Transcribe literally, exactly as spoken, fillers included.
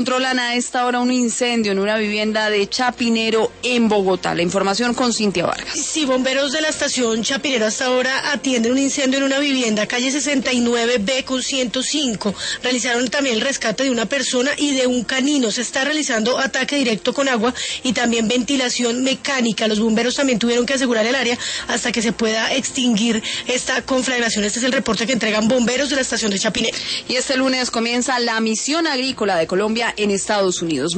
Controlan a esta hora un incendio en una vivienda de Chapinero en Bogotá. La información con Cintia Vargas. Sí, bomberos de la estación Chapinero hasta ahora atienden un incendio en una vivienda, calle sesenta y nueve B con ciento cinco. Realizaron también el rescate de una persona y de un canino. Se está realizando ataque directo con agua y también ventilación mecánica. Los bomberos también tuvieron que asegurar el área hasta que se pueda extinguir esta conflagración. Este es el reporte que entregan bomberos de la estación de Chapinero. Y este lunes comienza la misión agrícola de Colombia en Estados Unidos.